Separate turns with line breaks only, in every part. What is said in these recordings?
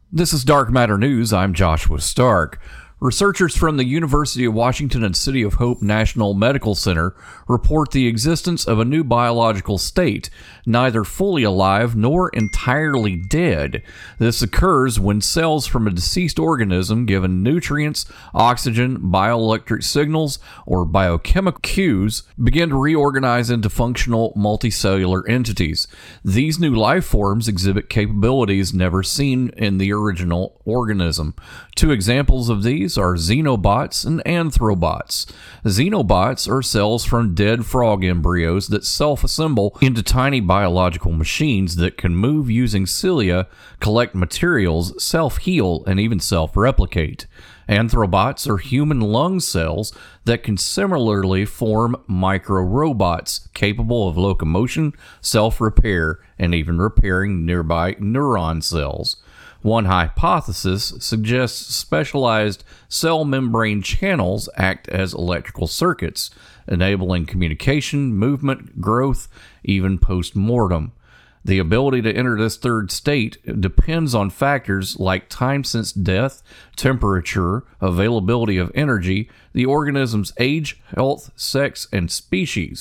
This is Dark Matter News. I'm Joshua Stark. Researchers from the University of Washington and City of Hope National Medical Center report the existence of a new biological state, neither fully alive nor entirely dead. This occurs when cells from a deceased organism given nutrients, oxygen, bioelectric signals, or biochemical cues begin to reorganize into functional multicellular entities. These new life forms exhibit capabilities never seen in the original organism. Two examples of these are xenobots and anthrobots. Xenobots are cells from dead frog embryos that self-assemble into tiny biological machines that can move using cilia, collect materials, self-heal, and even self-replicate. Anthrobots are human lung cells that can similarly form micro-robots capable of locomotion, self-repair, and even repairing nearby neuron cells. One hypothesis suggests specialized cell membrane channels act as electrical circuits, enabling communication, movement, growth, even post-mortem. The ability to enter this third state depends on factors like time since death, temperature, availability of energy, the organism's age, health, sex, and species.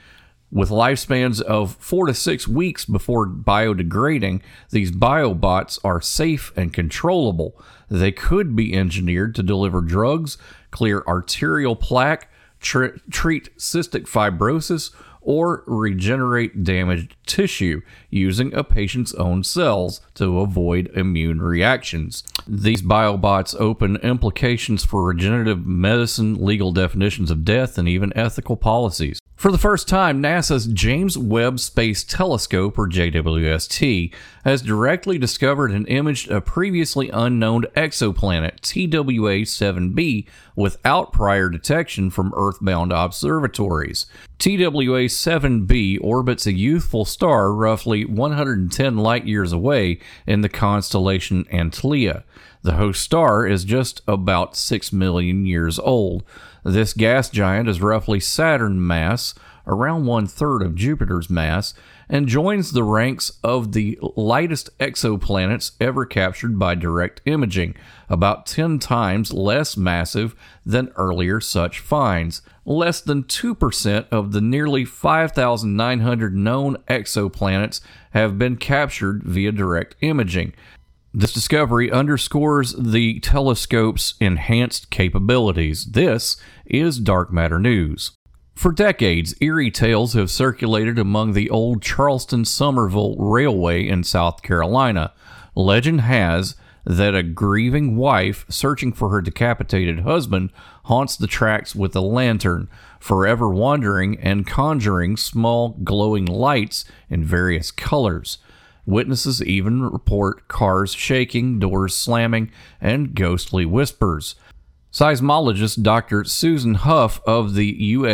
With lifespans of 4 to 6 weeks before biodegrading, these biobots are safe and controllable. They could be engineered to deliver drugs, clear arterial plaque, treat cystic fibrosis, or regenerate damaged tissue using a patient's own cells to avoid immune reactions. These biobots open implications for regenerative medicine, legal definitions of death, and even ethical policies. For the first time, NASA's James Webb Space Telescope, or JWST, has directly discovered and imaged a previously unknown exoplanet, TWA-7b, without prior detection from Earth-bound observatories. TWA-7b orbits a youthful star roughly 110 light-years away in the constellation Antlia. The host star is just about 6 million years old. This gas giant is roughly Saturn mass, around 1/3 of Jupiter's mass, and joins the ranks of the lightest exoplanets ever captured by direct imaging, about 10 times less massive than earlier such finds. Less than 2% of the nearly 5,900 known exoplanets have been captured via direct imaging. This discovery underscores the telescope's enhanced capabilities. This is Dark Matter News. For decades, eerie tales have circulated among the old Charleston-Summerville Railway in South Carolina. Legend has that a grieving wife searching for her decapitated husband haunts the tracks with a lantern, forever wandering and conjuring small glowing lights in various colors. Witnesses even report cars shaking, doors slamming, and ghostly whispers. Seismologist Dr. Susan Huff of the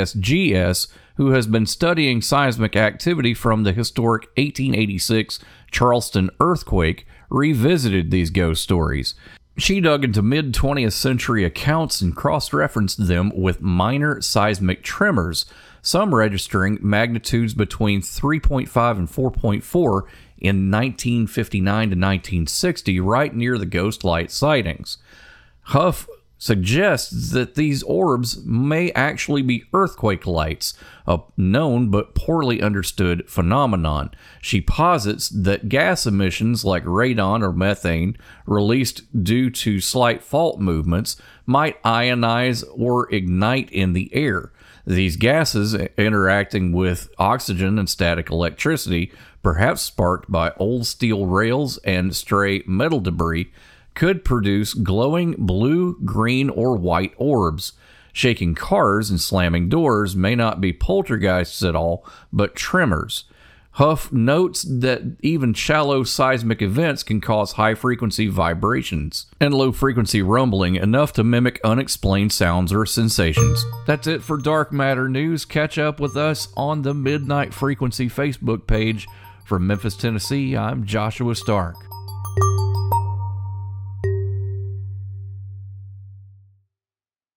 USGS, who has been studying seismic activity from the historic 1886 Charleston earthquake, revisited these ghost stories. She dug into mid-20th century accounts and cross-referenced them with minor seismic tremors, some registering magnitudes between 3.5 and 4.4 in 1959 to 1960, right near the ghost light sightings. Huff suggests that these orbs may actually be earthquake lights, a known but poorly understood phenomenon. She posits that gas emissions like radon or methane released due to slight fault movements might ionize or ignite in the air. These gases, interacting with oxygen and static electricity, perhaps sparked by old steel rails and stray metal debris, could produce glowing blue, green, or white orbs. Shaking cars and slamming doors may not be poltergeists at all, but tremors. Huff notes that even shallow seismic events can cause high-frequency vibrations and low-frequency rumbling, enough to mimic unexplained sounds or sensations. That's it for Dark Matter News. Catch up with us on the Midnight Frequency Facebook page. From Memphis, Tennessee, I'm Joshua Stark.